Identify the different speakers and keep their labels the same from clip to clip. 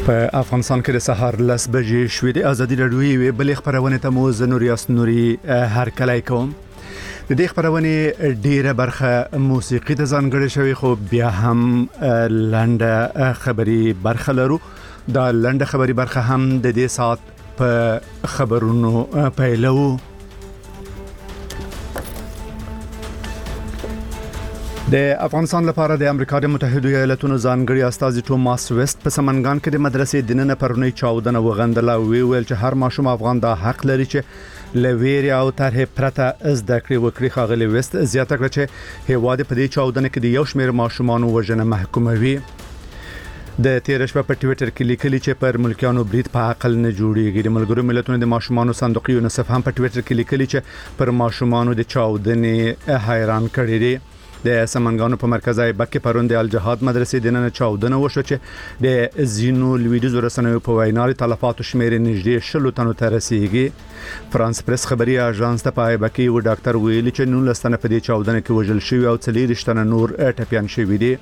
Speaker 1: په افغانستان کې د سهار 10 بجې شوې د ازادي راډیو یوې بلې خبرونه ته مو زنوریاس نوري هر کله کوم د دې خبرونه ډیره برخه موسیقي ته ځانګړې شوی خو بیا هم لنډه خبري برخه لرو دا لنډه خبري برخه هم د دې سات په خبرونو پیلو د افغانستان لپاره د امریکا د متحده ایالاتونو ځانګړي استازي توماس ویست په سمنګان کې د مدرسې دننه پرونی چاودنه وغندله ویل چې هر ماشوم افغان دا حق لري چې لویری او طرح پرته زده کړې وکړي. خاغلی ویست زیاته کړه چې هیواد په دې چاودنه کې د یو شمېر ماشومان وژنه محکوموي. د تیر شپه په ټوئیټر کې لیکلي چې پر ملکیانو برید په عقل نه جوړیږي. د ملګرو ملتونو د ماشومان صندوق یونیسف هم په ټوئیټر کې لیکلي چې پر ماشومان د چاودنې حیران کړي دي. د سمنګانو په مرکز ایبک کې پروند الجهاد مدرسې دننه چاودنه وشو چې د زینو لویډیو رسنیو په وینا تلفات شمیر نږدې 10 تنو ته رسیدي. فرانس پریس خبري اژانس ته په ایبک کې یو ډاکټر ویلي چې 19 تنه په دې چاودنه کې وژل شوی او 40 تنه نور ټپيان شوی دي.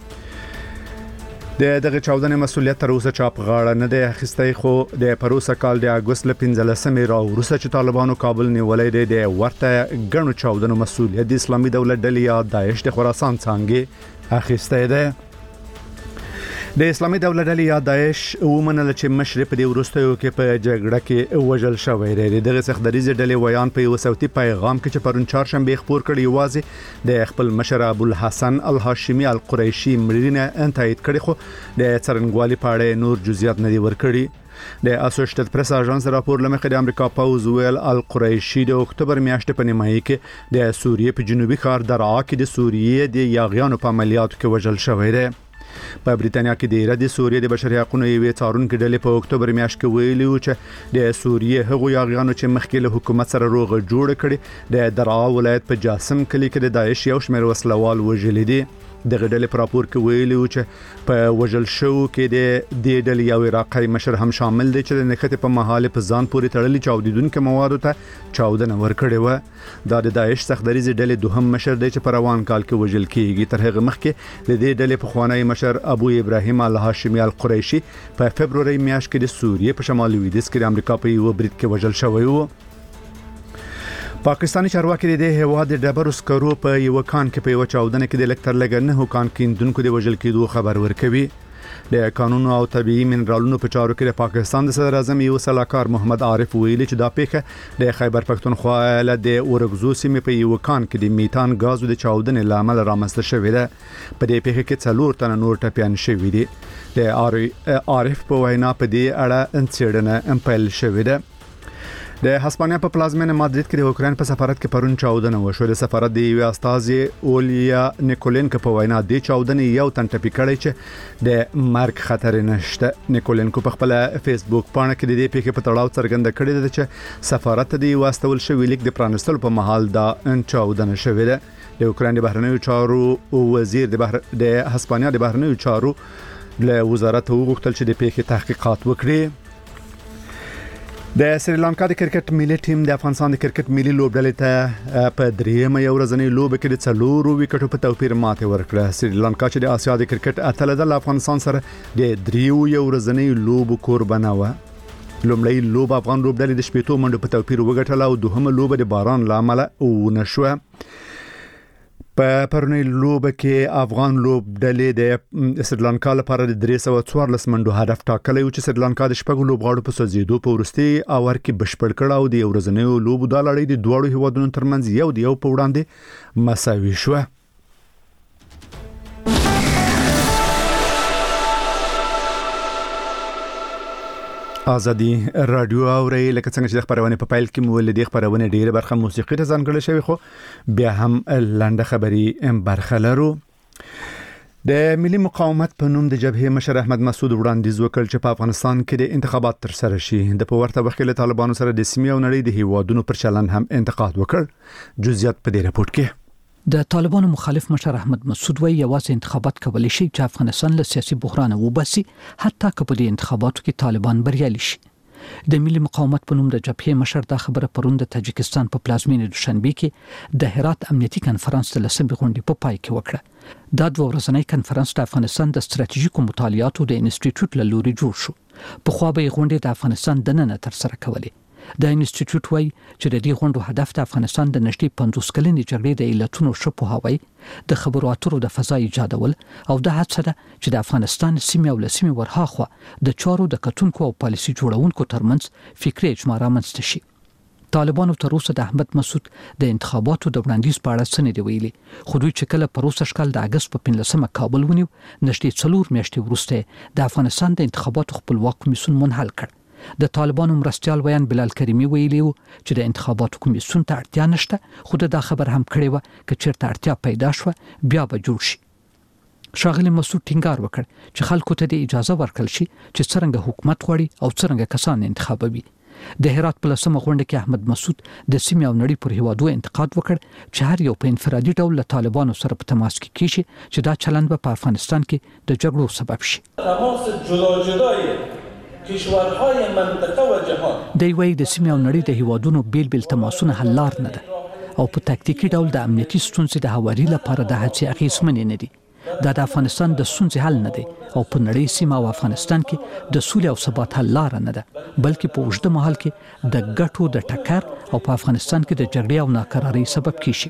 Speaker 1: دغه چاودنې مسولیت تر اوسه چاپ غاړه نه دی اخیستی خو د پروسه کال د اگست ل 15 راوروسته چې طالبانو کابل نیولې دی د ورته غنو چاودنو مسولیت د اسلامي دولت ډلې یا داعش د خراسان څنګه اخیستی دی. د اسلامي دولت ډلې یا داعش ومنل چې مشرف د ورستیو کې په جګړه کې وژل شوی دی. دغه سختدریزه ډلې ویان په یو صوتي پیغام کې چې پرون چهارشنبه خبر کړی واځي د خپل مشر ابو الحسن الهاشمي القریشي مړینه انتایید کړي خو د څرنګوالي په اړه نور جزئیات نه دی ورکړي. د اسوسییټډ پریس اژانس راپور لمخې د امریکا پوز ویل القریشي د اکتوبر میاشتې په نیمایي کې د سوریې په جنوبي ښار درعا کې د سوریې د یاغیانو په عملیاتو کې وژل شوی دی. په بریټانیا کې د ایران د سوریې د بشري حقوقو یوې څارونکو ډلې په اکتوبر میاشت کې ویلي و چې د سوریې هغو یاغیانو چې مخکې له حکومت سره روغه جوړ کړي د درعا ولایت په جاسم کلی کې د داعش یو شمېر وسلوال وژلي دي. دغه ډلې په راپور کې ویلي و چې په وژل شو کې د دې ډلې یو عراقي مشر هم شامل دی چې د نښتې په محاله په ځان پورې تړلي چاودیدونکو موادو ته چاودنه ورکړې و. دا د داعش سختدریزه ډلې دوهم مشر دی چې په روان کال کې وژل کیږي. تر هغه مخکې د دې ډلې په خوانی مشر ابو ابراهیم الهاشمي القریشي په فبرवरी میاشت کې د سوریې په شمال لویدیځ کې د امریکا په یو برید کې وژل شوی و. پاکستانی چارواکي د هواد د ډبرو سکرو په یو کان کې په یو چاودنه کې د لکتر لګنه هوکان کیندونکو د وژل کېدو خبر ورکوي. د قانون او طبيعي منرالونو په چارو کې د پاکستان د صدر اعظم یو سلاکار محمد عارف ویلي چې دا پیښه د خیبر پښتونخوا له د اورګزو سیمې په یو کان کې د میتان غازو د چاودنې لامل رامنځته شوې ده. په دې پیښه کې 4 تنه نور ټپيان شوي دي. د عارف په وینا په دې اړه انڅېړنه امپل شوې ده. د هسپانیا په پلازمینه مادرید کې د اوکراین په سفارت کې پرون چاودنه وشوه. د سفارت د یو استازي اولیا نیکولینکو په وینا د چاودنې یو تن ټپي کړی چې د مرګ خطر نشته. نیکولینکو په خپل فیسبوک پاڼه کې د دې پیښې په تړاو څرګنده کړې ده چې سفارت د واستول شوی لیک د پرانستلو په محل دا چاودنه شوې ده. د اوکراین د بهرنیو چارو وزیر د هسپانیا د بهرنیو چارو له وزارت وغوښتل چې د پیښې تحقیقات وکړي. د سریلانکا د کرکټ ملي ټیم د افغانستان د کرکټ ملي لوبډلې ته په دریمه یو ورځنۍ لوبه کې د 4 وکټو په توپیر ماته ورکړه. سریلانکا چې د آسیا د کرکټ اتله د افغانستان سره د 3 یو ورځنۍ لوبو قربانه و. لومړی لوب افغان لوبډلې د 8 منډو په توپیر وګټله او دوهمه لوبه د باران لامل ونشوه. په پرونی لوبه کې افغان لوبډلې د سریلانکا لپاره د 314 منډو هدف ټاکلی و چې سریلانکا د شپږ لوبغاړو په سوځیدو په ورستي اور کې بشپړ کړ او د ورځنیو لوبو د لړۍ د دوړو هیوادونو ترمنځ یو په وړاندې مساوي شو. ازادي رادیو اوري لکه څنګه چې د خبرونه په پایل کې مول دي خبرونه ډیره برخه موسیقي ته ځانګړې شوی خو بیا هم لنډه خبري برخه لرو. د ملي مقاومت په نوم د جبهه مشر احمد مسعود وړاندیز وکړ چې په افغانستان کې د انتخابات تر سره شي. د په ورته وخت کې له طالبانو سره د سیمې او نړۍ د هیوادونو پر چلن هم انتقاد وکړ. جزئیات په دې راپور کې
Speaker 2: د طالبانو مخالف مشر احمد مسعود وایي یوازې انتخابات کولای شي چې افغانستان له سیاسي بحران وباسي حتی که په دې انتخاباتو کې طالبان بریالي شي. د ملي مقاومت په نوم د جبهې مشر دا خبره پرون د تاجکستان په پلازمینه دوشنبه کې د هرات امنیتي کنفرانس د لسمې غونډې په پای کې وکړه. دا دوه ورځنی کنفرانس د افغانستان د ستراتیژیکو مطالعاتو د انسټیټیوټ له لوري جوړ شو. په خو به غونډې د افغانستان د نن تر سره کولې. د انسټیټیوټ وايي چې د دې غونډو هدف د افغانستان د نږدې 50 کلنې جګړې د علتونو ښه پوهاوی، د خبرو اترو د فضا ایجادول او د هڅه ده چې د افغانستان سیمه او لسیمه ورهاخوا د چارو د کتونکو او پالیسي جوړونکو ترمنځ فکري اجماع رامنځته شي. طالبانو تر اوسه د احمد مسعود د انتخاباتو د وړاندیز په اړه څه نه دی ویلي، خو دوی چې کله په روسه شکل د اگست په 15 کابل ونیو، نږدې 4 میاشتې وروسته د افغانستان د انتخاباتو خپلواک کمیسیون منحل کړ. د طالبانو مرستيال ویان بلال کریمی ویلي و چې د انتخاباتو کمیسیون ته اړتیا نشته، خو دا خبر هم کړی و چې چیرته اړتیا پیدا شوه بیا به جوړ شي. شاغلی مسعود ټینګار وکړ چې خلکو ته د اجازه ورکړل شي چې څنګه حکومت غواړي او څنګه کسان انتخابوي. د هرات په لسمه غونډه کې احمد مسعود د سیمې او نړۍ پر هیوادو انتقاد وکړ چې هر یو په انفرادي ډول له طالبانو سره په تماس کې کیږي چې دا چلند به په افغانستان کې د جګړو سبب شي.
Speaker 3: تماس جدا کشورهای منطقه و جهان
Speaker 2: د وی د سیمې او نړۍ د هیوادونو بیل بیل تماسونه حل لار نه ده او په تکتیکي ډول د امنیتي ستونزې د هواري لپاره د هڅې اخیستمنې نه دي. دا د افغانستان د ستونزې حل نه دی او په نړۍ سیمه او افغانستان کې د سولې او ثبات حل لار نه ده، بلکې په اوږده مهال کې د ګټو د ټکر او په افغانستان کې د جګړې او ناکرارۍ سبب کیږي.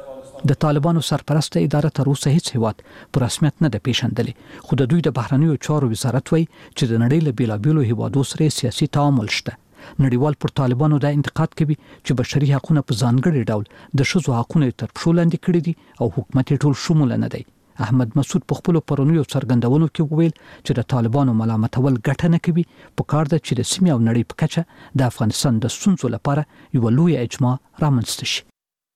Speaker 2: د طالبانو سرپرسته اداره تر اوسه هیڅ هیواد په رسمیت نه ده پیژندلې، خو د دوی د بهرنیو چارو وزارت وایي چې د نړۍ له بیلابیلو هیوادو سره سیاسي تعامل شته. نړیوال پر طالبانو دا انتقاد کوي چې بشري حقوقونه په ځانګړي ډول د ښځو حقوقونه تر پښو لاندې کړي دي او حکومت ټول شمول نه دی. احمد مسعود په خپل پرونیو څرګندونو کې وویل چې د طالبانو ملامتول ګټه نه کوي، په کار ده چې د سیمې او نړۍ په کچه د افغانستان د ستونزو لپاره یو لوی اجماع رامنځته شي.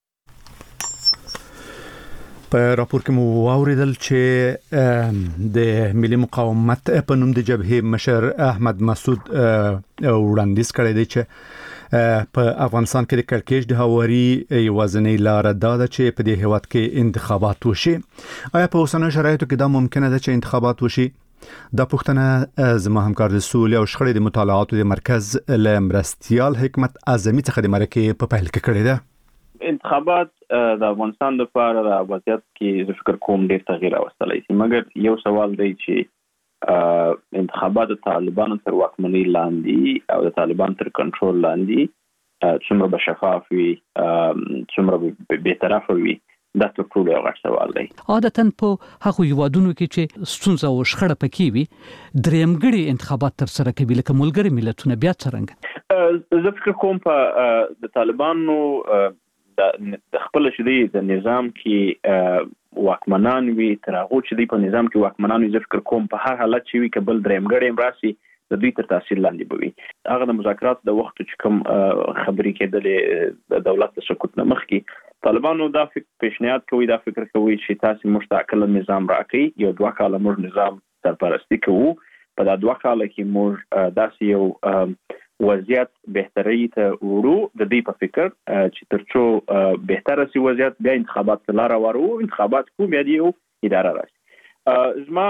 Speaker 1: په راپور کې مو واوریدل چې د ملي مقاومت په نوم د جبهې مشر احمد مسعود وړاندیز کړی دی چې په افغانستان کې د کړکېچ د هواري یوازینۍ لار دا ده چې په دې هیواد کې انتخابات وشي. آیا په اوسنیو شرایطو کې دا ممکنه ده چې انتخابات وشي؟ دا پوښتنه زما همکار د سولې او شخړې د مطالعاتو د مرکز له مرستيال حکمت اعظمي څخه د مرکې په پیل کې کړې ده.
Speaker 4: انتخابات د افغانستان لپاره د وضعیت کې زه فکر کوم ډېر تغییر راوستلی شي، مګر یو سوال دی چې انتخابات د طالبانو تر واکمنۍ لاندې او د طالبان تر کنټرول لاندې څومره به شفاف وي، څومره بی‌طرفه وي، دا تر ټولو یو غټ سوال دی.
Speaker 2: عادتاً په هغو هیوادونو کې چې ستونزه او شخړه پکې وي درېمګړي انتخابات تر سره کوي، لکه ملګري ملتونه، بیا څرنګه؟
Speaker 4: زه فکر کوم په د طالبانو د خپل شدي د نظام کې واکمنان وي، تر هغه چې دی په نظام کې واکمنان وي، زه فکر کوم په هر حالت چې وي کبل درېمګړی راسي د دوی تر تاثیر لاندې بوي. هغه د مذاکرات د وخت چې کوم خبرې کېدلې د دولت د سقوط نه مخکې طالبانو دا پیشنهاد کوي، دا فکر کوي چې تاسو مستقل نظام راکړئ، یو 2 کاله موږ نظام سرپرستی کوو، په دا 2 کاله کې موږ داسې یو وضعیت بهتري ته ورو د دې په فکر چې ترڅو بهتره سي وضعیت بیا انتخابات لاره ورو، انتخابات کوم یو اداره راشي. زما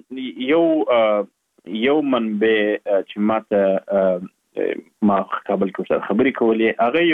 Speaker 4: یو منبع چې ما قبل کې سره خبرې کولې، هغه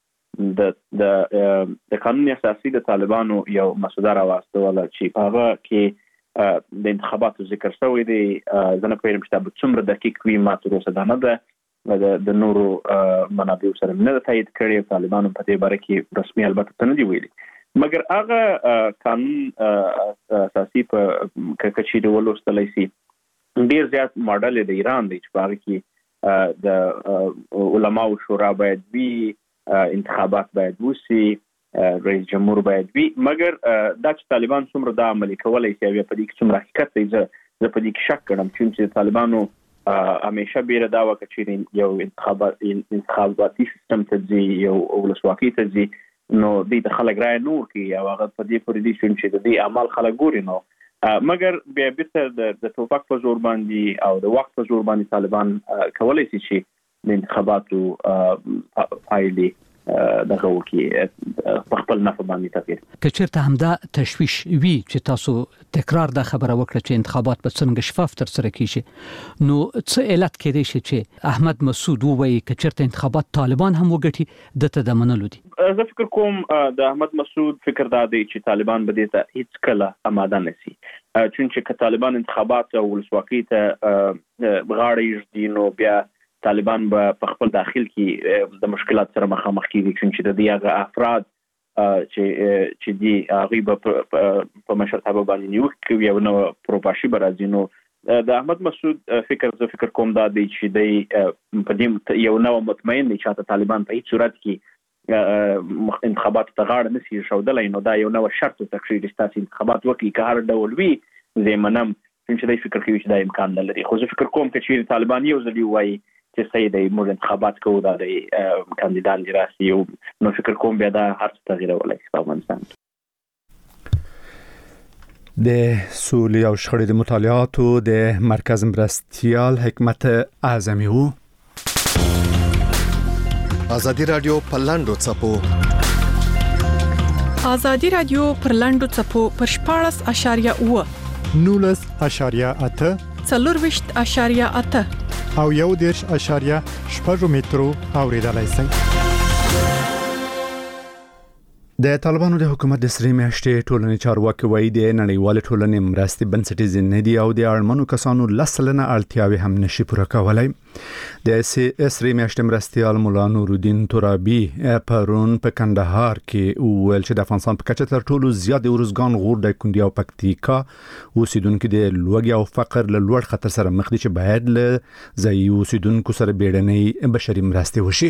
Speaker 4: یو د قانون اساسي د طالبانو یو مسوده راوستله چې هغه کې د انتخاباتو ذکر شوی دی. زه نه پوهېږم چې دا به څومره دقیق وي، ما تر اوسه دا نه ده د نورو منابعو سره نه تایید کړی، طالبانو په دې باره کې رسمي البته نه دی ویلي، مګر هغه قانون اساسي په کچې ولوستلی شي ډېر زیات ماډل د ایران دی چې په هغه کې د علماو شورا باید وي، انتخابات باید وشي، رئیس جمهور باید وي، مګر دا چې طالبان څومره دا عملي کولی شي او په دې کې څومره حقیقت دی، زه په دې کې شک کړم چې طالبانو همیشه بیره دا وکړه چې یو انتخاباتي سیستم ته ځي، یو ولسواکۍ ته ځي، نو دوی د خلک رایه نور کوي او هغه په دې پورې دي چې د دې عمل خلک ګوري، نو مګر بیا بیرته د توپک په زور باندې او د وخت په زور باندې طالبان کولی شي چې د انتخاباتو پایلې دغه وکي په خپل نفع باندې تغیر.
Speaker 2: کچېرته همدا تشویش وی چې تاسو تکرار دا خبره وکړه چې انتخابات به څنګه شفاف تر سره کیږي نو څه علت کېدای شي چې احمد مسعود وایي کچېرته انتخابات طالبان هم وګټي دته د منلو دي؟
Speaker 4: زه فکر کوم د احمد مسعود فکر دا دی چې طالبان به دې ته هیڅ کله آماده نشي، چونکه که طالبان انتخابات او ولسواکۍ ته غاړه ایږدي نو بیا طالبان به په خپل داخل کې د مشکلات سره مخامخ کیږي، چې د دې هغه افراد چې دی هغه په مشرتابه باندې نیوکه کوي او نو پروپاشي برازي. نو د احمد مسعود فکر کوم دا دی چې د په دې یو نو مطمئن دي چې طالبان په هیڅ صورت کې انتخابات ته غاړه نشي شودلای، نو دا یو نو شرط تکشي د ستاسو انتخابات وکړي که هر ډول وي زمونږ چې دا فکر کوي چې دا امکان نه لري. خو زه فکر کوم چې طالبان یو ځل وایي چې سیدای موږ انتخابات کوو دا د کاندیدان دی راسي، نو فکر کوم بیا دا هر څه تغییر ولای په افغانستان.
Speaker 1: د سولې او شخړې د مطالعاتو د مرکز مرستیال حکمت اعظمي وو.
Speaker 5: ازادي رادیو په لاندو څپو
Speaker 6: ازادي رادیو پر لاندو څپو پر 14.8
Speaker 7: 19.8
Speaker 6: 24.8
Speaker 7: او 1.8 مترو اوریدلای شئ.
Speaker 1: د طالبانو د حکومت د سری میاشتې ټولنې چارواکي وایي د نړیوال ټولنې مرستې بنسټیز نه دي او د اړمنو کسانو لسلنه اړتیاوي هم نشي پوره کولای. د سری میاشتې مرستيال مولا نور الدین ترابی پرون په کندهار کې ویل چې د افغانستان په کچه تر ټولو زیات ورزګان غور د کندیا او پکتیکا اوسیدونکو د لوږې او فقر له لوړ خطر سره مخ دي چې باید له ځایي اوسیدونکو سره بیړنۍ بشري مرستې وشي.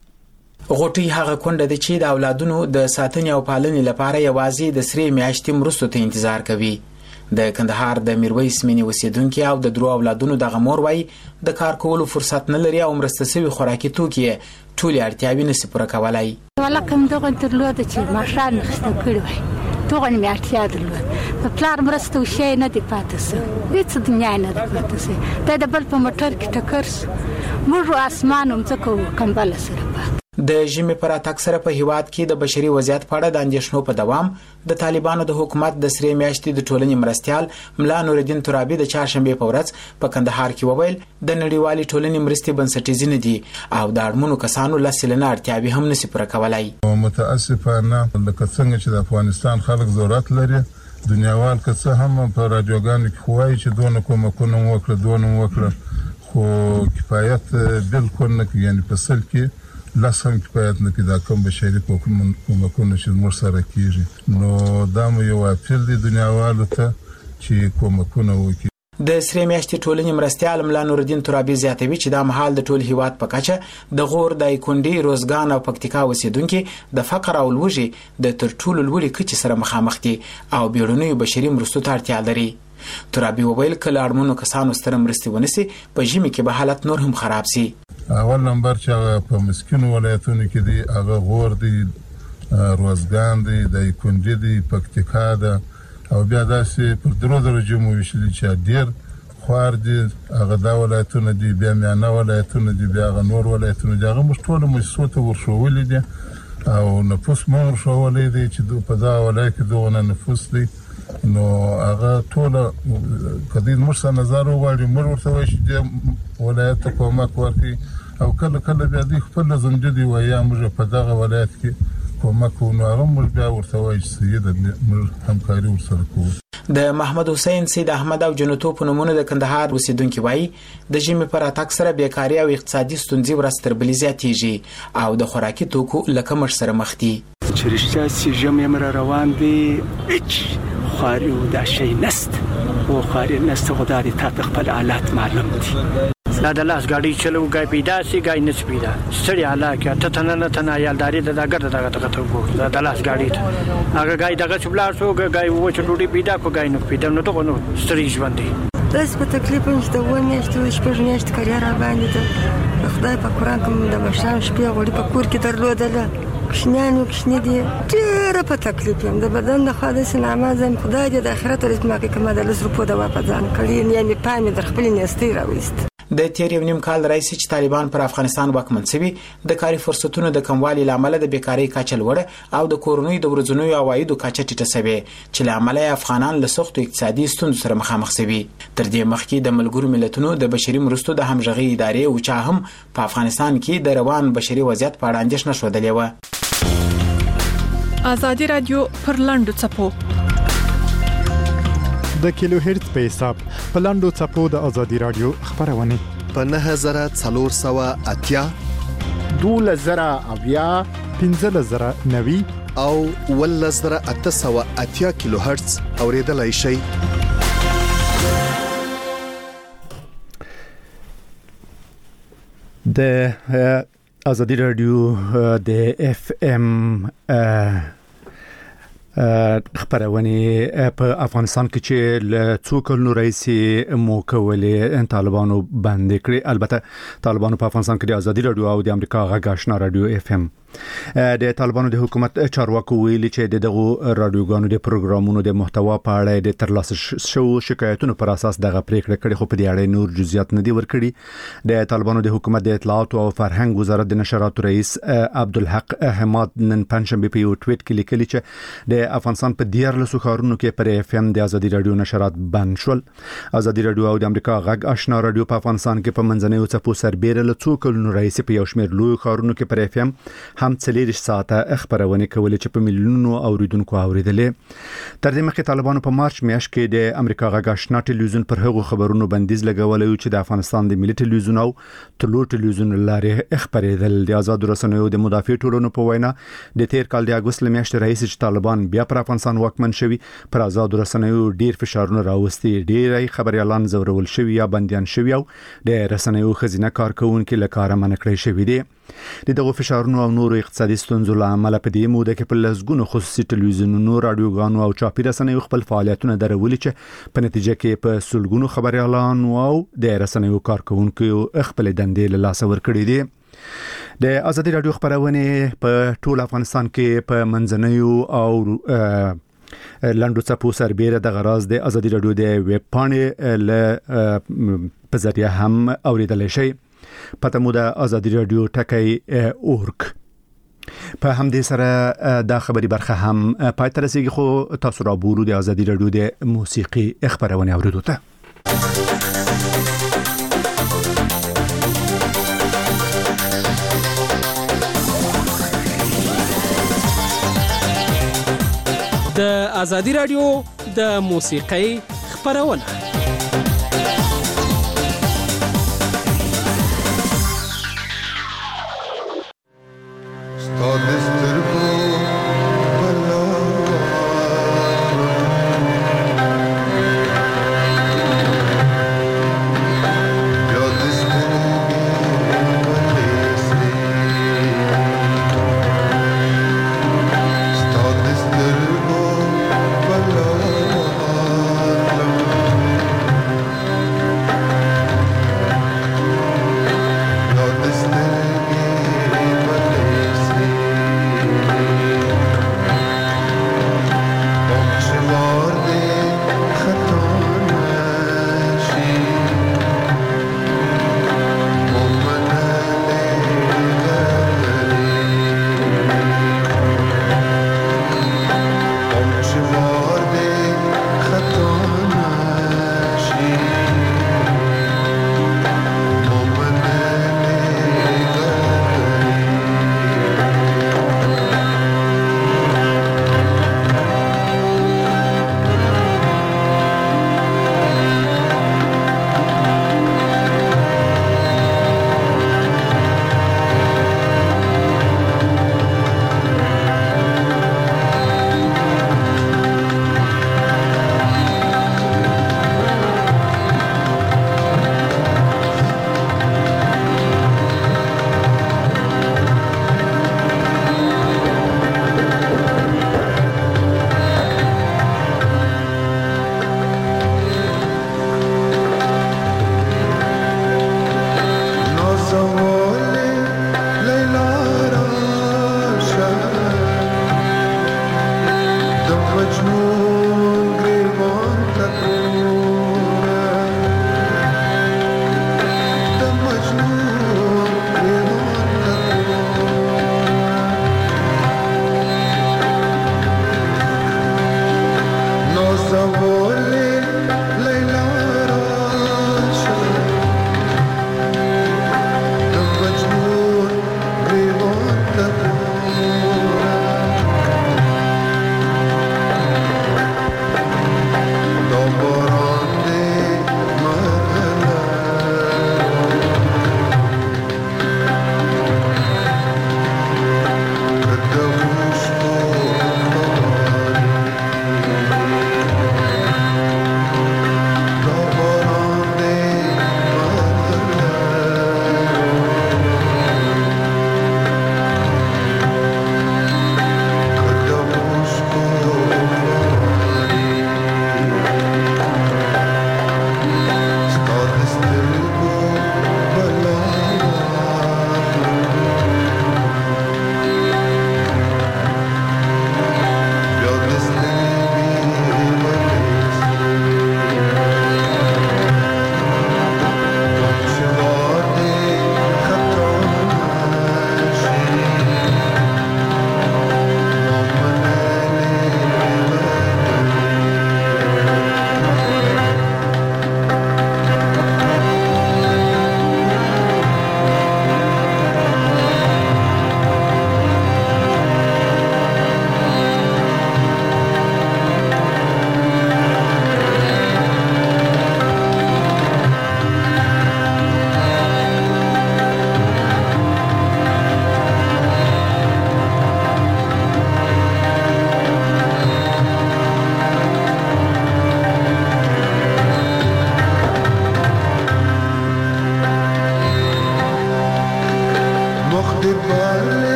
Speaker 8: غوټي هغه کونډه د چې د اولادونو د ساتنې او پالنې لپاره یوازې د سری میاشتې مرستو ته انتظار کوي. د کندهار د میرویس مینی اوسیدونکو او د درو اولادونو د غمور وای د کار کولو فرصت نه لري او مرسته سوي خوراکي توکي ټولې اړتیاوي نشي پوره کولای.
Speaker 9: ولکه دغه درلود چې ماشان خسته کړی وای توغه مې اړتیا درلود په پلار مرسته شي نه دی پاتې سو هیڅ دنیا نه دی پاتې سو د بل په موټر کې ټکر موږ اسمان هم څکو کمبل سره پات.
Speaker 8: د ژمي پر اتاک سره په هیواد کې د بشري وضعیت په اړه د اندېښنو په دوام د طالبانو د حکومت د سری میاشتې د ټولنې مرستيال مولا نور الدین ترابی د چهارشنبه په ورځ په کندهار کې وویل د نړیوالې ټولنې مرستې بنسټیز نه دي او د اړمنو کسانو لسلنه اړتیاوي هم نشي پوره کولای.
Speaker 10: متاسفانه لکه څنګه چې د افغانستان خلک ضرورت لري دنیاوال که څه هم په رادیوګانو کې خوایي چې دونه کومکونه وکړه خو کفایت بالکل نه کوي، یعنی په سل کې لاسم کفایت نه کوي دا کوم بشري کومکونه چې موږ سره کیږي. نو دا مو یو اپیل دی دنیاوالو ته چې کومکونه وکړي.
Speaker 8: د سری میاشتې ټولنې مرستيال مولا نور الدین ترابی زیاتوي چې دا مهال د ټول هیواد په کچه د غور د کندی روزګان او پکتیکا اوسیدونکو د فقر او لوږې د تر ټولو لوړې کچې سره مخامخ دي او بیړنیو بشري مرستو ته اړتیا لري. ترابی وویل کله اړمنو کسانو سره مرستې ونیسي په ژمي کې به حالت نور هم خراب شي.
Speaker 10: اول نمبر چې په مسکینو ولایتونو کې دی هغه غور دی روزګان دی د کندی دی پکتیکا ده او بیا داسې پر درو درجه مو ویشلي چې ډیر خوار دي هغه دا ولایتونه دي بیا میانه ولایتونه دي بیا هغه نور ولایتونه دي هغه موږ ټول مؤسسو ته ورشولې دي او نفوس مو ورشولې دي چې په دا ولایت کې دغه نفوس دی نو هغه ټول کدی موږ سره نظر وغواړي موږ ورته وایي چې ولایت ته کومک ورکړي او کله بیا د خپل زمجدي ویا موږ په دغه ولایت کې کومک ونو هغه موږ بیا ورته وایي چې موږ همکاري ورسره کوو.
Speaker 8: د محمد حسین سید احمد او جنتو په نومونو د کندهار اوسیدونکو وایي د ژمي پر اتاک سره بیکاری او اقتصادي ستونزې ورستر بل زیاتېږي او د خوراکي توکو لکه مر سره مخ دي.
Speaker 11: چې رښتیا چې ژمي مر روان دي هیڅ خاري او دا شي نست او خاري نست خدای ته خپل حالات معلوم دي. دا د لاس غاډي چلو غای پیدا سي غای نس پیدا سړی علاقه ته تنه یالداري د دغه دغه وو د لاس غاډي هغه غای دغه چبلار سو غای وو چې ډوډۍ پیدا کو غای نو پیدا نو ته نو سړی ژوند دي.
Speaker 12: داس په تکلیف نشته و میاشتې شپږ میاشتې کاري را باندې ته خدای په قران کوم د مشام شپې غوړي په کور کې درلودله کښنانو کښنې دي ډېر په تکلیف یم د بدن د خالص نعمازم خدای دې د آخرت رزق ماکه کما د لس روپو د واپس ځان کړي نه می پامې در خپل نستې راوست.
Speaker 8: د تیر یو نیم کال راځي چې طالبان پر افغانستان واکمن شوي د کاري فرصتونو د کموالي لامل د بیکاری کچه لوړه او د کورونی د ورځنیو عوایدو کچه ټیټه شوې چې لامل افغانان له سختو اقتصادي ستونزو سره مخامخ شوي. تر دې مخکې د ملګرو ملتونو د بشري مرستو د همغږي ادارې او چا هم په افغانستان کې د روان بشري وضعیت په اړه اندېښنه ښودلې
Speaker 6: و. ازادي رادیو پر لاندو څپو
Speaker 7: د کیلو هرتز په حساب په لاندو څپو د ازادي رادیو خبرونه
Speaker 5: په 9480
Speaker 7: 12090 15090
Speaker 5: او 11880 کیلو هرتز اوریدلای شئ.
Speaker 1: د ازادي رادیو د اف ام خبرونه په افغانستان کې چې له څو کلونو راځي مو کولې طالبانو باندې کړی. البته طالبانو په افغانستان کې د ازادي رادیو او د امریکا غږ آشنا رادیو اف ام د طالبانو د حکومت چارواکو ویلي چې دغه رادیوګانو د پروګرامونو د محتوا په اړه د ترلاسه شو شکایتونو پر اساس دغه پریکړه کړې، خو په دې اړه نور جزئیات نه دي ورکړي. د طالبانو د حکومت د اطلاعات او فرهنګ وزارت د نشراتو رئیس عبدالحق حماد نن پنځشنبه په یو ټویټ کې لیکلي چې د افغانستان په 14 ښارونو کې پر اف ام د ازادي رادیو نشرات بند شول. ازادي رادیو او د امریکا غږ آشنا رادیو په افغانستان کې په منځنیو څپو سربېره له څو کلونو راځي په یو شمېر لوی ښارونو کې پر اف ام هم 40 ساعته خبرونه کولې چې په میلیونونو اوریدونکو اوریدلې. تر دې مخکې طالبانو په مارچ میاشت کې د امریکا غږ آشنا ټلویزیون پر هغو خبرونو بندیز لګولې چې د افغانستان د ملي ټلویزیون او طلوع ټلویزیون لارې خبرېدل. د آزاد رسنیو د مدافع ټولنو په وینا د تیر کال د اگست میاشتې راځي چې طالبان بیا پر افغانستان واکمن شوي، پر آزاد رسنیو ډیر فشارونه راوستي، ډیری خبريالان زورول شوي یا بنديان شوي او د رسنیو خزینه کارکونکو له کار منع کړی شوی دي. د دغه فشارونو او نورو اقتصادي ستونزو له امله په دې موده کې په لږونو خصوصي ټلویزیونونو، رادیوګانو او چاپي رسنیو خپل فعالیتونه درولي چې په نتیجه کې په سلګونو خبريالان او د رسنیو کارکونکو خپل دندې له لاسه ورکړي دي. د ازادي رادیو خبرونه په ټول افغانستان کې په منځنیو او لاندو څپو سربېره د غراز د ازادي رادیو د ویب پاڼې له په ذریعہ هم اوریدل شي. پته مو د ازادي رادیو ټکی اورګ. په همدې سره دا خبري برخه هم پای ته رسیدي، خو تاسو را بورو د ازادي رادیو د موسیقي خبرونه اوریدو ته.
Speaker 13: د ازادي رادیو د موسیقي خبرونه.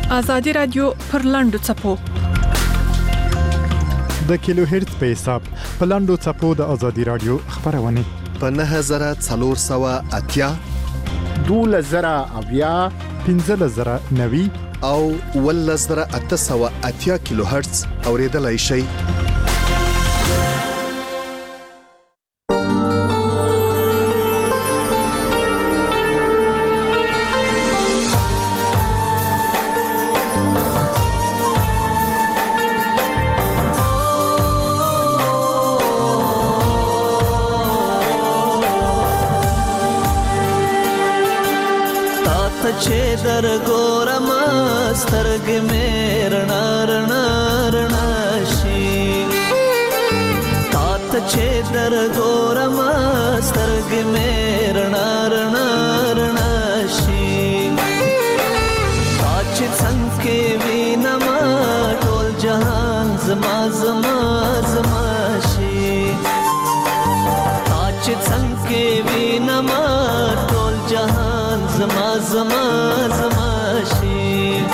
Speaker 6: ازادي رادیو پر لاندو چپو
Speaker 7: د کیلو هرتز په حساب په لاندو چپو د ازادي رادیو خبرونه
Speaker 5: په 9480
Speaker 14: 2000
Speaker 7: 15090
Speaker 5: او 1880 کیلو هرتز اوریدلای شئ.
Speaker 15: در ګورم سترګې مې رڼا رڼا رڼا شي تات چې در ګورم سترګې مې رڼا رڼا رڼا شي چې څنګه وینم ټول جهان زما زما زما شي چې څنګه وینم ټول جهان زما زما زما شي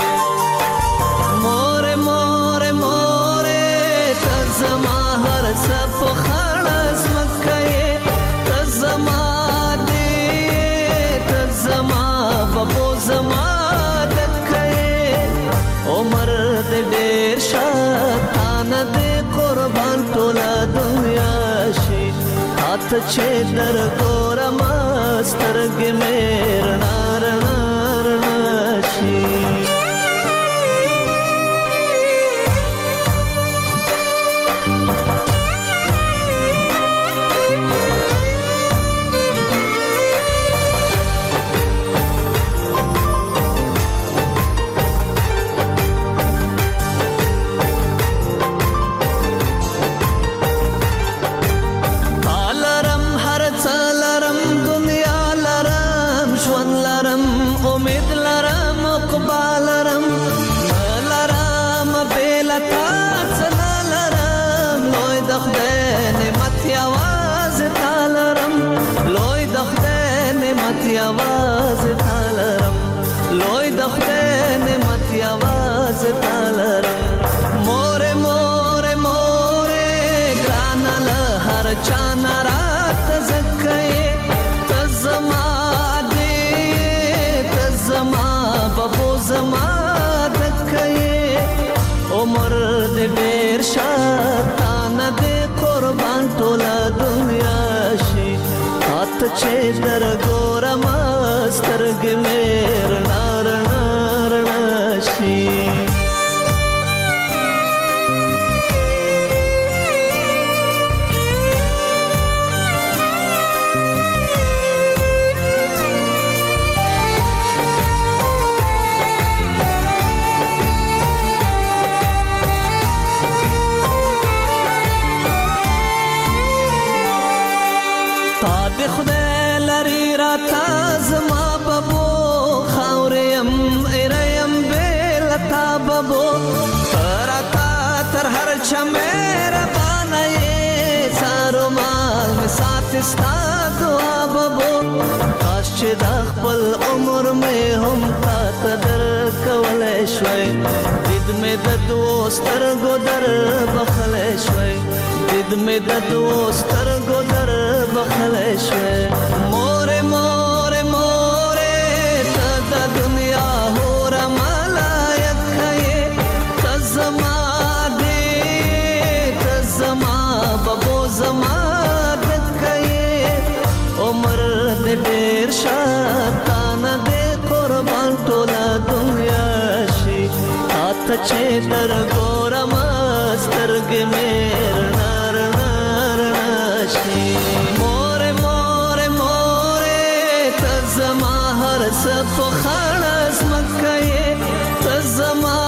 Speaker 15: مور مور مور ته زما هر څه په خلاص مکه ته زما دې ته زما بابو زما دکه عمر دې ډېر شاتان دې قربان ټول دنیا شي ته چې در ګورم سترګې مې رڼا رڼا رڼا شي आवाज तालरम लोई दखते ने मत आवाज तालरम मोरे मोरे मोरे ग्रानल हर चाना रात जक्के तजमा दे तजमा बबो जमा दक्के उमर दे बेर शातान दे कुर्बान टोला दुनिया शी हाथ छे दर गोरम سترګې مې رڼا رڼا رڼا شي تا دې خدای لري راته زما بابو تراتا تر هر چمیر بانای سارو مال می سات استا دعا بابو کاش چې د خپل عمر می هم تا قدر کولای شوي دید می د دوستر ګدر بخلای شوي دید می د دوستر ګدر بخلای شوي مور مور مور ته د دنیا هور زما دې تزما بابو زما دکې عمر دې ډېر شاتان دې قربان ټول دنیا شي هات چې در ګورم سترګې مې رڼا رڼا رڼا شي مور مور مور تزما هر څه په خلاص مکه تزما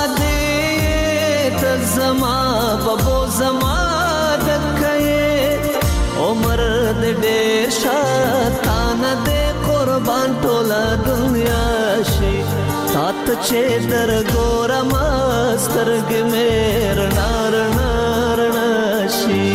Speaker 15: زما بابو زما دکه عمر دې ډېر شاتان دې قربان ټول دنیا شي سات چې در ګورم سترګې مې رڼا رڼا رڼا شي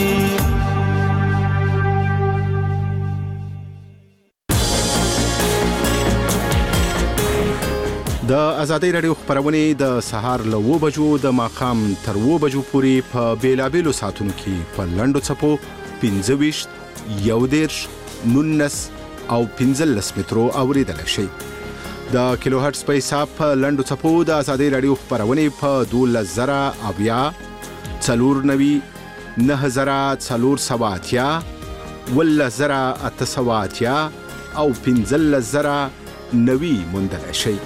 Speaker 5: د
Speaker 14: آزادۍ رادیو خبرونه د سهار له 9 بجو د ماښام تر 9 بجو پورې په بیلابېلو ساعتونو کې په لنډو څپو 25 11 19 او 15 مترو اوریدل شي. د کیلو هرتز په حساب په لنډو څپو د آزادۍ رادیو خبرونه په 12080 490 9480 10880 او 15090 موندل شي.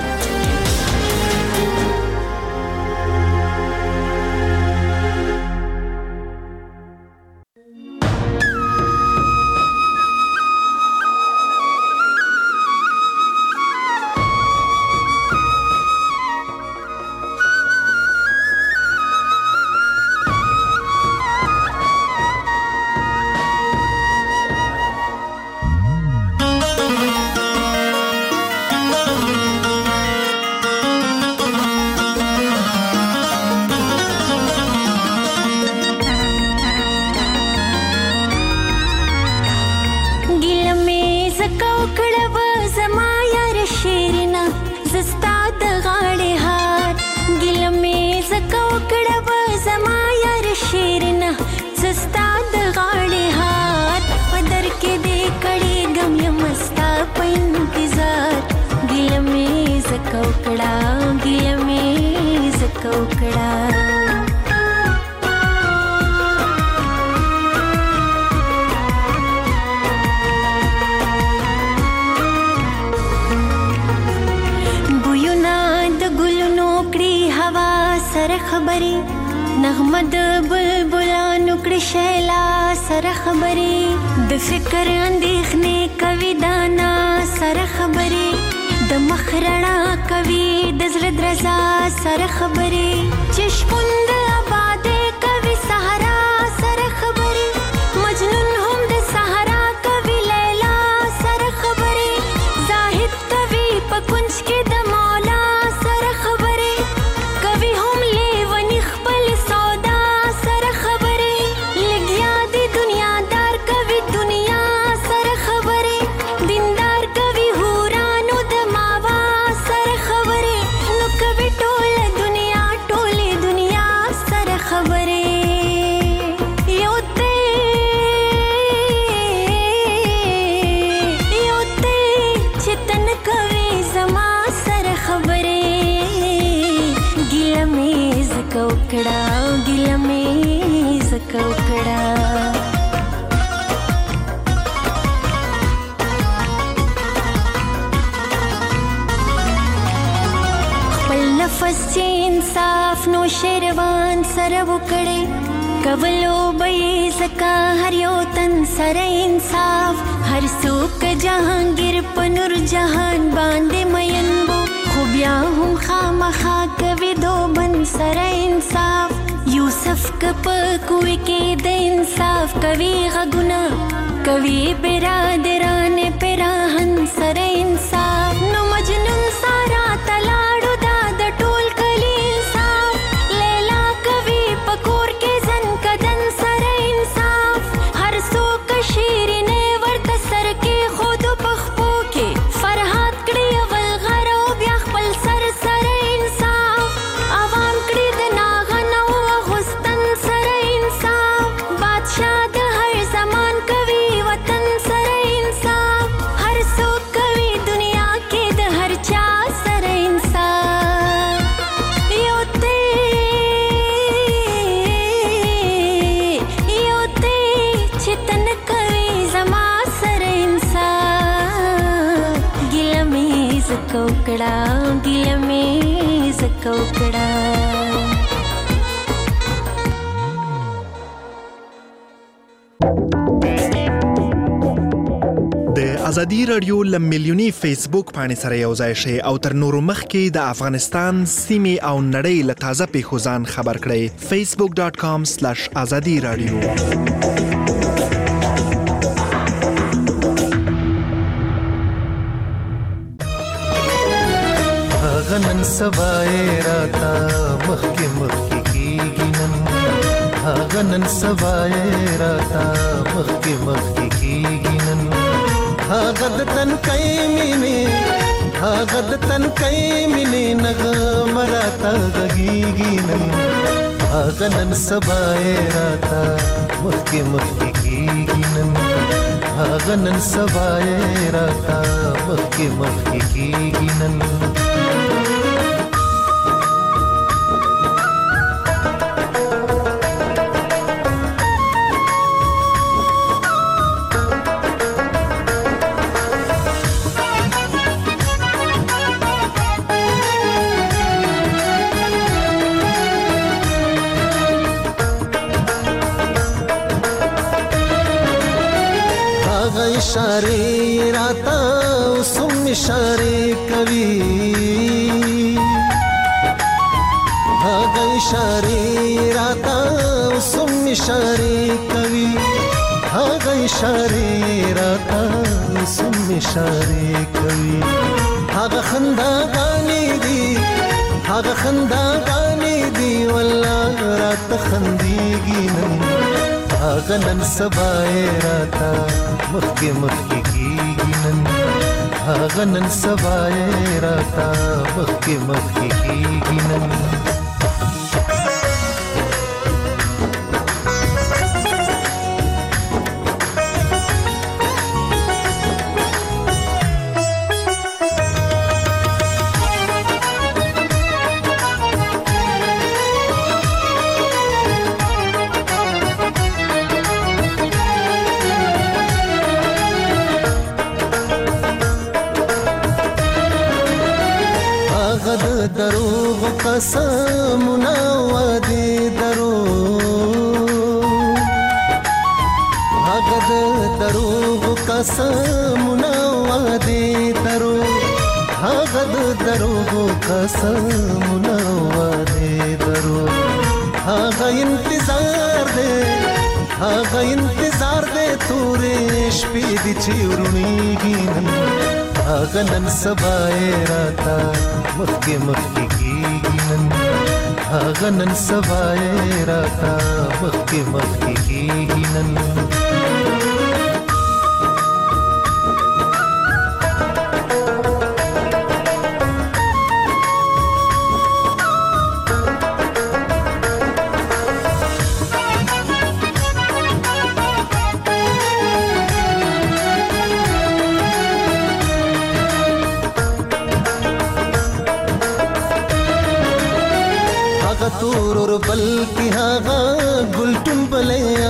Speaker 16: ازادي رادیو لمیلیونی فیسبوک باندې سره یو ځای شي او تر نورو مخکې د افغانستان سیمې او نړۍ له تازه پیښو ځان خبر کړئ. facebook.com/azadi radio.
Speaker 17: غنن سبای راتا مخکی مخکی کیږي نن غنن سبای راتا مخکی مخکی کیږي نن غد تن کای مینه هغه د تنکۍ مینې نغمه راته غږیږي نن هغه نن سبا یې راته مخکې مخکې کېږي نن هغه نن سبا یې راته مخکې مخکې کېږي نن इशारे राता सुम इशारे कवि भागा इशारे राता सुम इशारे कवि भागा इशारे राता सुम इशारे कवि भागा खंदा गाने दी भागा खंदा गाने दी वल्ला रात खंदीगी नन भागा नन सबाए राता मखके मखके कीगी नन भागा नन सबाए राता मखके मखके कीगी नन دروغ قسمنا وادي دروغ هغه دروغ قسمنا وادي دروغ هغه دروغ قسمنا وادي دروغ هغه انتظار دے تورې شپې دي چې ورونیږي نن هغه نن سبا راتا مخکې مخکې کېږي نن هغه نن سبا راتا مخکې مخکې کېږي نن تور بل کی هاغه ګل ټمبلیا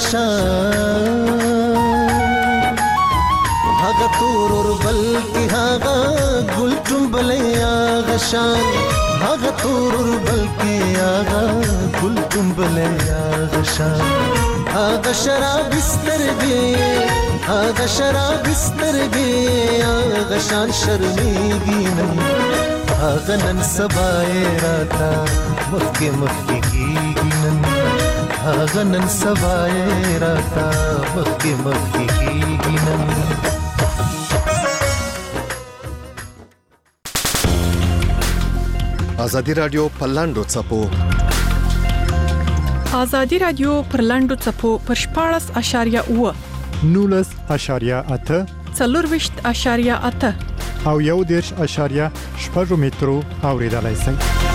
Speaker 17: غشان هاغه تور بل کی هاغه ګل ټمبلیا غشان هاغه تور بل کی هاغه ګل ټمبلیا غشان هاغه شراب سترګې هاغه شراب سترګې هاغه شان شرمېږي نن هاغه نن سبا راتا مخکې مخکې کېږي نن هاغه نن سبا راتا مخکې مخکې کېږي نن
Speaker 5: ازادي رادیو په لاندو څپو
Speaker 6: ازادي رادیو پر لاندو څپو پر 14.8
Speaker 7: 19.8
Speaker 6: 24.8
Speaker 7: او 1.8 مترو اوریدلای شئ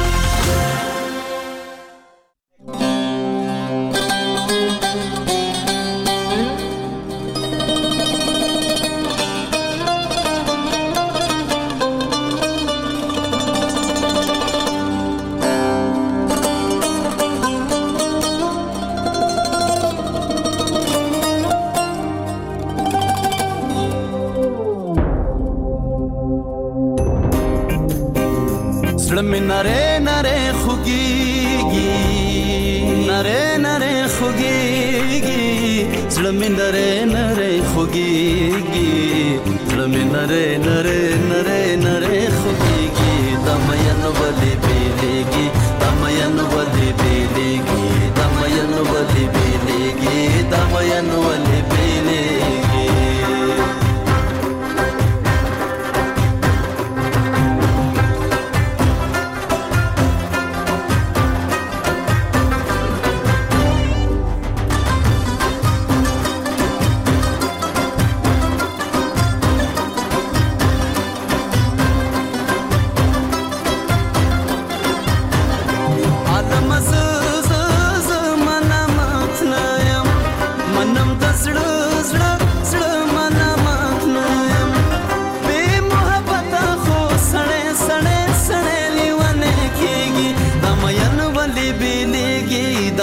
Speaker 15: نره نره خوگیگی نره نره خوگیگی زلمی نره نره خوگیگی زلمی نره نره نره نره خوگیگی دمین ولی بیلیگی دمین ولی بیلیگی دمین ولی بیلیگی دمین ولی بیلیگی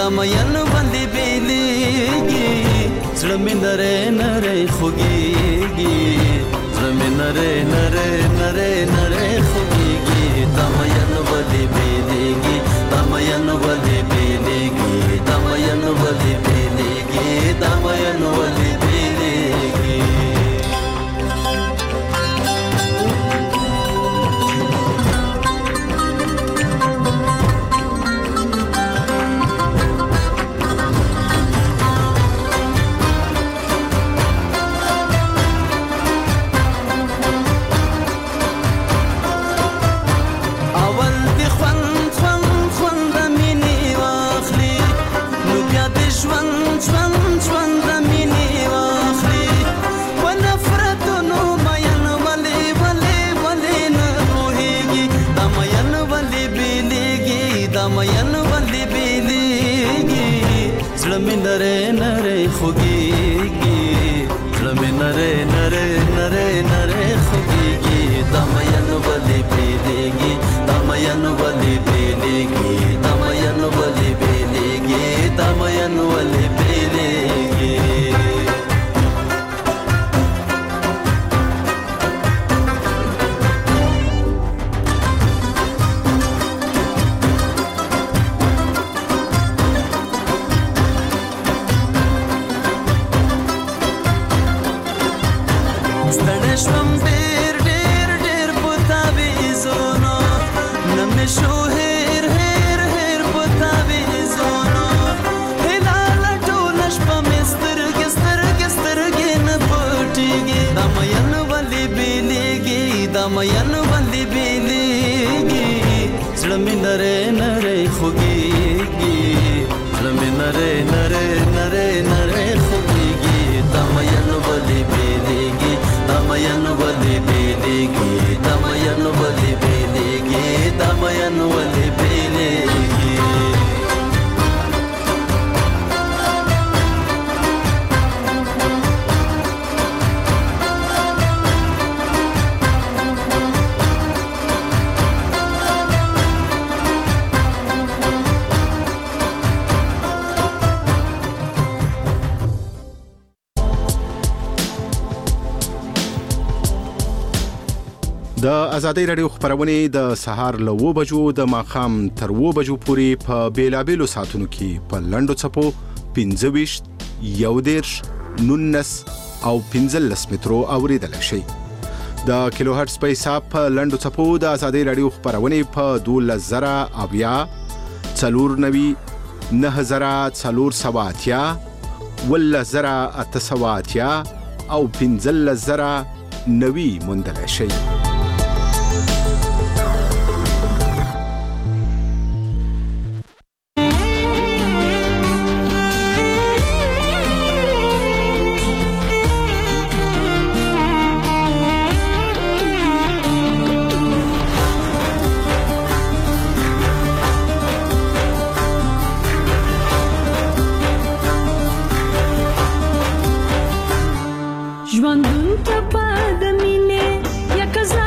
Speaker 15: مین باندې بیلیږي زړه مې نری نری خوږیږي زړه مې نری نری نری نری خوږیږي دا مین باندې بیلیږي دا مین باندې بیلیږي دا مین باندې بیلیږي دا مین باندې بیلیږي नरे नरे खुगीगी ज़्लमे नरे नरे नरे नरे खुगीगी दमयन वली बेलेगी दमयन वली बेलेगी दमयन वली बेलेगी दमयन वली बेलेगी दमयन बंदी बेलेगी ज़्लमे नरे नरे खुगीगी ज़्लमे नरे नरे नरे नरे खुगीगी दमयन बंदी बेलेगी दमयन बंदी बेलेगी दमयन बंदी बेलेगी दमयन बंदी बेलेगी
Speaker 14: د ازادي رادیو خبرونه د سهار له 2 بجو د ماخام تر 2 بجو پورې په بیلابېلو ساعتونو کې په لنډو چپو 25 یودیرش 19 او 15 مترو اوریدل شي د کیلو هرتز په حساب په لنډو چپو د ازادي رادیو خبرونه په 12000 اویا 490 9480 ولزرا اتسواتیا او 15000 نوي مندل شي
Speaker 18: ژوندون ته پد مینه یک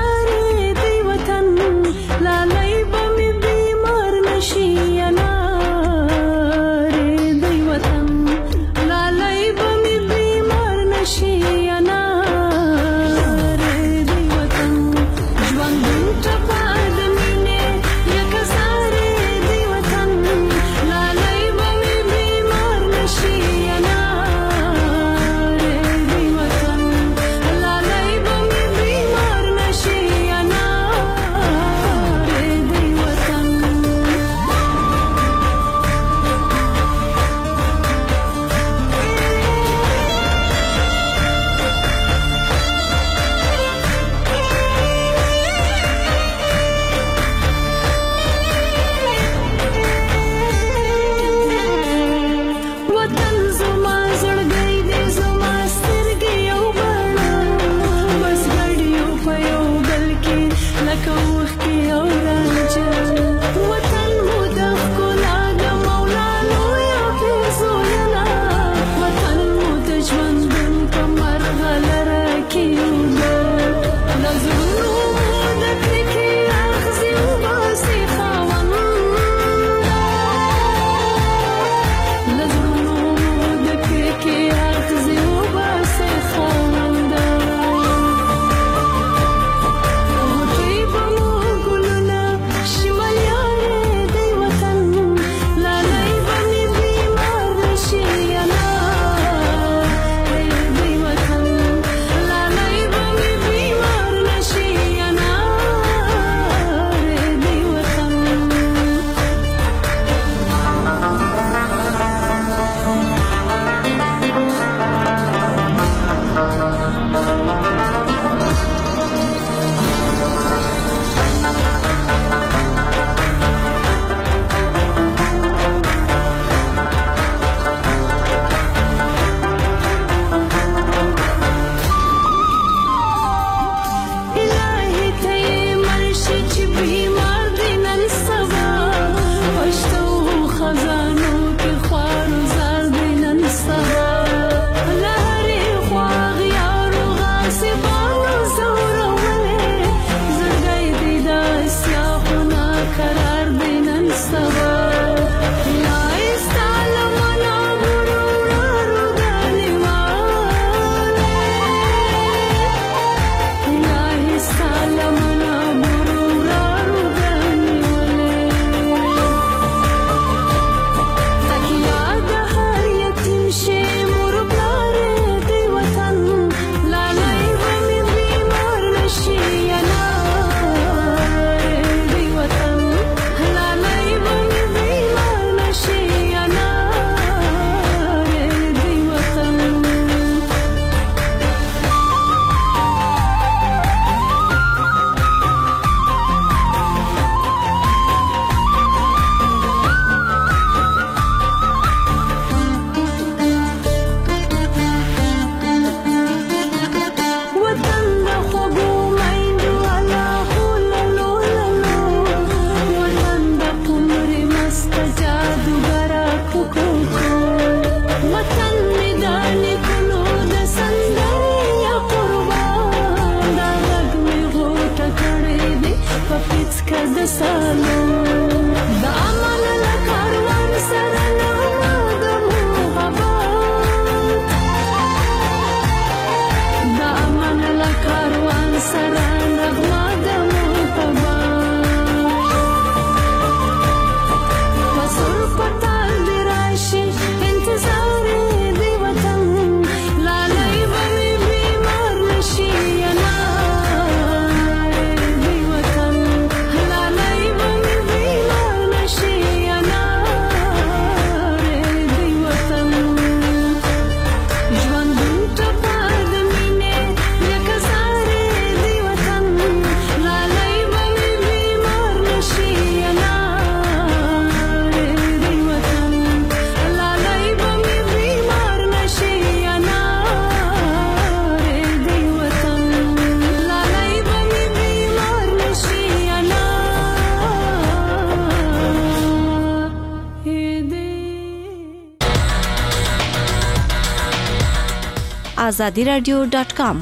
Speaker 18: azadiradio.com.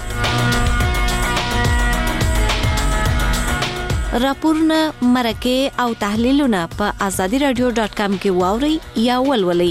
Speaker 18: راپورونه، مرکې او تحلیلونه په azadiradio.com کې واورئ یا ولولئ.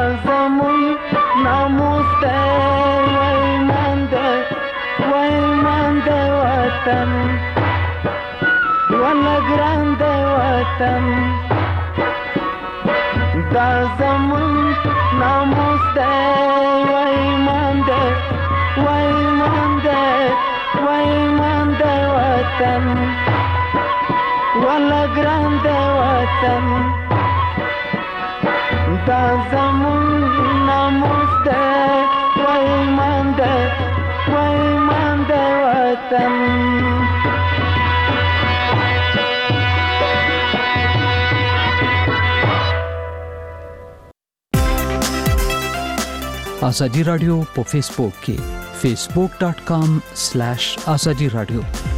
Speaker 19: زمون ناموس دی وای من دی وای من وطن ولا ګران دی وطن دا زمون ناموس دی و ایمان دی و ایمان دی و ایمان دی وطن ولا ګران دی وطن دا زمون ناموس دی و ایمان دی و ایمان دی وطن
Speaker 2: آزادی رادیو په فیسبوک کې facebook.com/azadi radio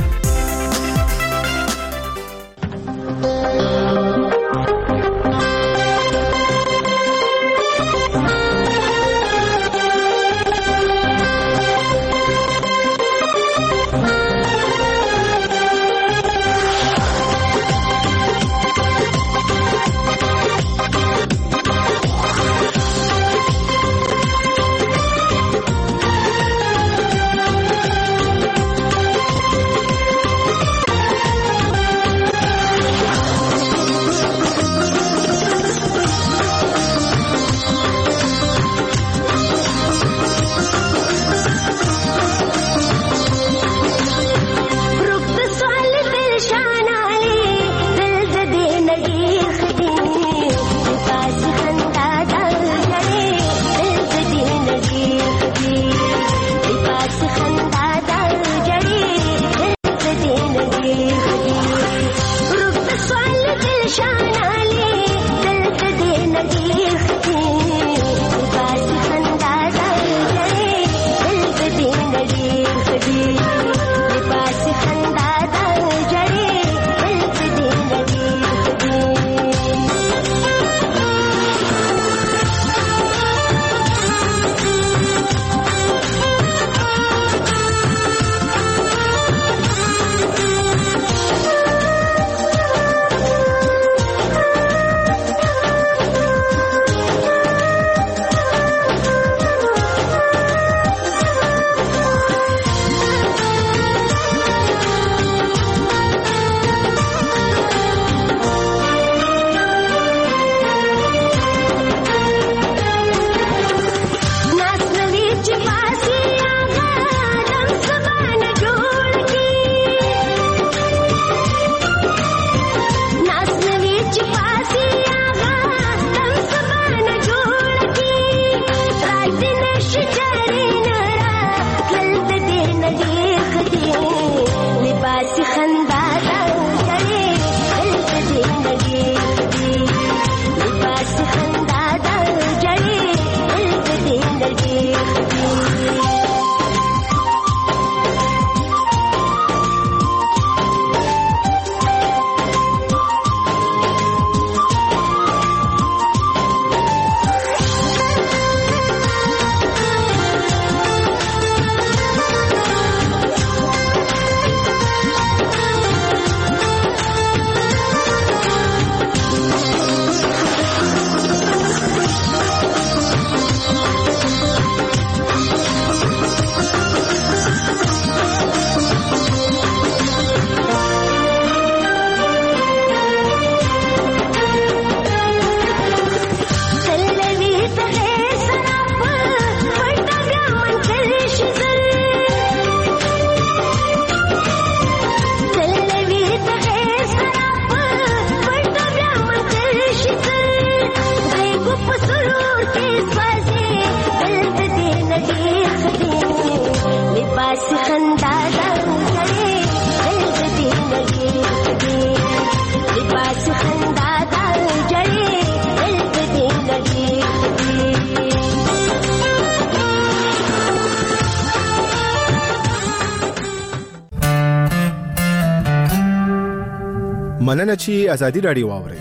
Speaker 14: مننه چې ازادي رادیو واورئ.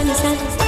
Speaker 20: نظر